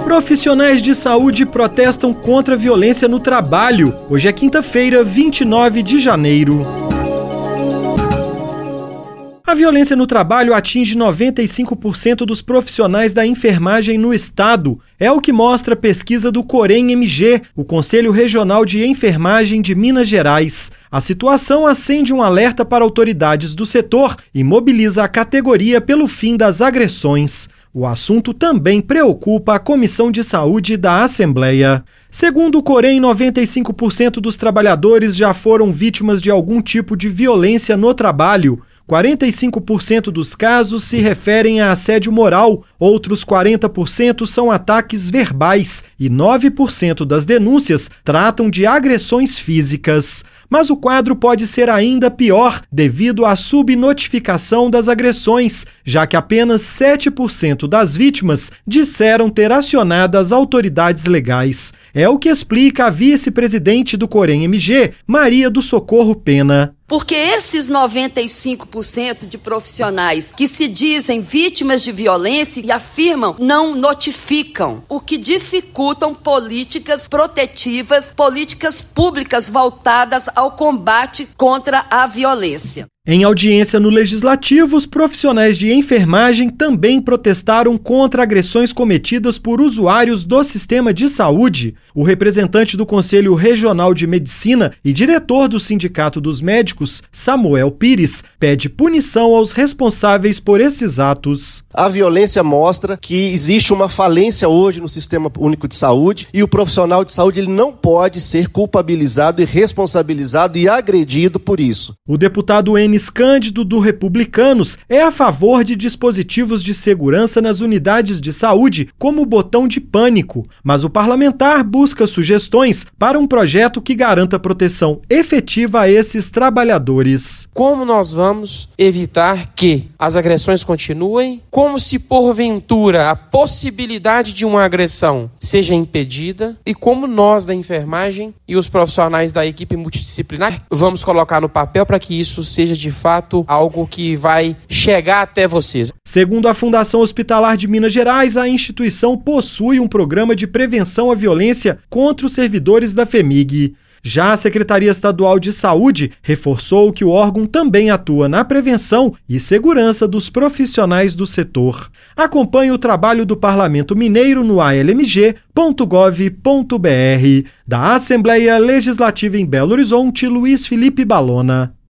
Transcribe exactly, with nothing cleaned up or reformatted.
Profissionais de saúde protestam contra a violência no trabalho. Hoje é quinta-feira, vinte e nove de janeiro. A violência no trabalho atinge noventa e cinco por cento dos profissionais da enfermagem no estado. É o que mostra a pesquisa do Corém-M G, o Conselho Regional de Enfermagem de Minas Gerais. A situação acende um alerta para autoridades do setor e mobiliza a categoria pelo fim das agressões. O assunto também preocupa a Comissão de Saúde da Assembleia. Segundo o Corém, noventa e cinco por cento dos trabalhadores já foram vítimas de algum tipo de violência no trabalho. quarenta e cinco por cento dos casos se referem a assédio moral, outros quarenta por cento são ataques verbais e nove por cento das denúncias tratam de agressões físicas. Mas o quadro pode ser ainda pior devido à subnotificação das agressões, já que apenas sete por cento das vítimas disseram ter acionado as autoridades legais. É o que explica a vice-presidente do Corém-M G, Maria do Socorro Pena. Porque esses noventa e cinco por cento de profissionais que se dizem vítimas de violência e afirmam não notificam, o que dificultam políticas protetivas, políticas públicas voltadas ao combate contra a violência. Em audiência no Legislativo, os profissionais de enfermagem também protestaram contra agressões cometidas por usuários do sistema de saúde. O representante do Conselho Regional de Medicina e diretor do Sindicato dos Médicos, Samuel Pires, pede punição aos responsáveis por esses atos. A violência mostra que existe uma falência hoje no Sistema Único de Saúde e o profissional de saúde ele não pode ser culpabilizado e responsabilizado e agredido por isso. O deputado Enes Cândido, do Republicanos, é a favor de dispositivos de segurança nas unidades de saúde, como o botão de pânico, mas o parlamentar busca sugestões para um projeto que garanta proteção efetiva a esses trabalhadores. Como nós vamos evitar que as agressões continuem? Como se porventura a possibilidade de uma agressão seja impedida? E como nós da enfermagem e os profissionais da equipe multidisciplinar vamos colocar no papel para que isso seja de de fato algo que vai chegar até vocês. Segundo a Fundação Hospitalar de Minas Gerais, a instituição possui um programa de prevenção à violência contra os servidores da FEMIG. Já a Secretaria Estadual de Saúde reforçou que o órgão também atua na prevenção e segurança dos profissionais do setor. Acompanhe o trabalho do Parlamento Mineiro no a l m g ponto gov ponto b r. Da Assembleia Legislativa em Belo Horizonte, Luiz Felipe Balona.